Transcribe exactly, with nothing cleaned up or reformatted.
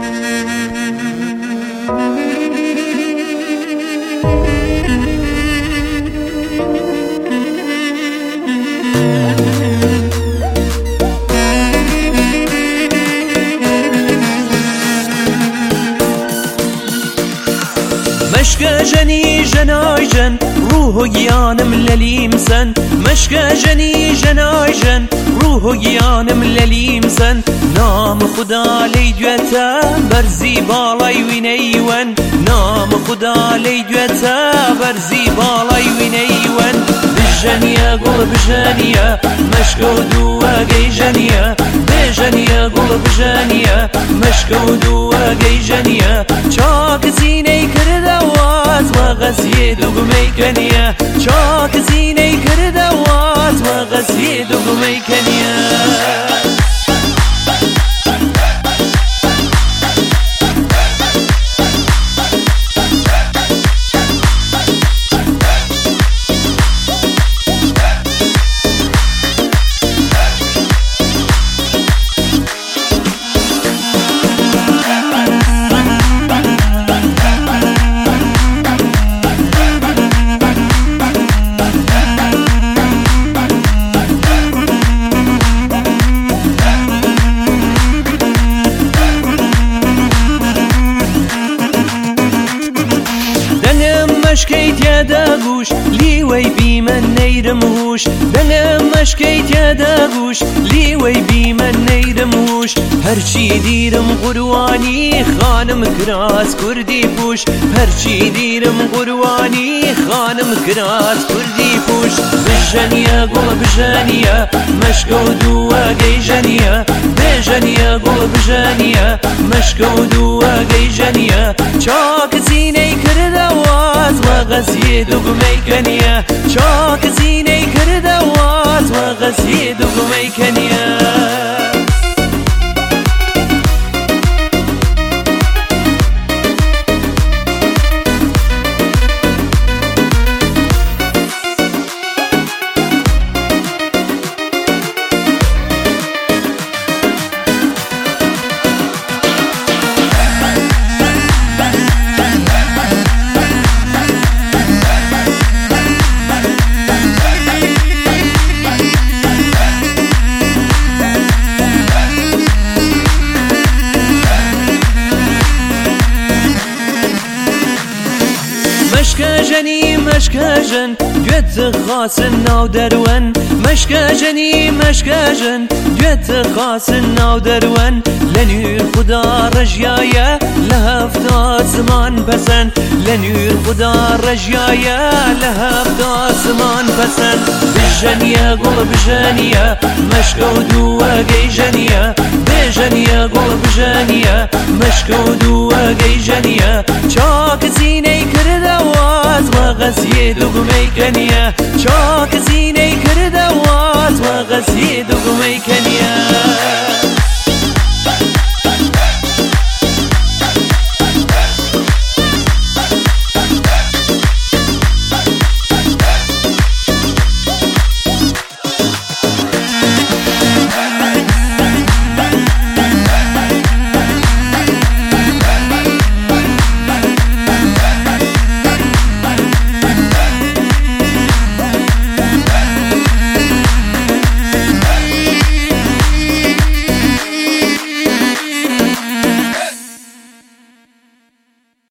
مشکە ژەنی ژەنای ژەن ڕوح و گیانم لەلیم سەن مشکە ژەنی ژەنای ژەن ڕوح و گیانم لەلیم سەن نام خدا لەی دوێتە بەرزی باڵای وینەی وەن نام خدا لەی دوێتە بەرزی باڵای وینەی وەن بژەنیە گوڵ بژەنیە مشکە و دووەگەی ژەنیە بێژەنیە گوڵ بژەنیە مشکە و دووەگەی ژەنیە چاک زینەی کردەوات وەغەزیێ دوگمەی کەنیە چاک زینەی کردەوات وەغەزیێ دوگمەی کەنیە مشکەی تێدا گوش لیوەی بیمە نەیرم هوش دەنگم مشکەی تێدا گوش لیوەی بیمە نەیرم هوش هەرچی دیرم قوروانی خانم کراس کوردی پوش هەرچی دیرم قوروانی خانم کراس کوردی پوش بژەنیە گوڵ بژەنیە مشکە و دووەگەی ژەنیە بێژەنیە گوڵ بژەنیە مشکە و دووەگەی ژەنیە چاک زینەی کردەوات وەغەزیێ دوگمەی کەنیە چاک زینەی کردەوات وەغەزیێ دوگمەی کەنیە مشکە ژەنی مشکە ژەن گوێتە خاسن ناو دەروەن مشکە ژەنی مشکە ژەن گوێتە خاسن ناو دەروەن لە نوێر خوددا ڕەژیایە لە هەفتا زمان پەسەند لە نوێر خوددا ڕەژیایە لە هەفتا زمان پەسەند بژەنیە گوڵ بژەنیە مشکە و دووەگەی ژەنیە بێژەنیە گوڵ بژەنیە مشکە و دووەگەی ژەنیە چاک زینەی کردەوات وەغەزیێ دوگمەی کەنیە چاک زینەی کردەوات وەغەزیێ دوگمەی کەنیە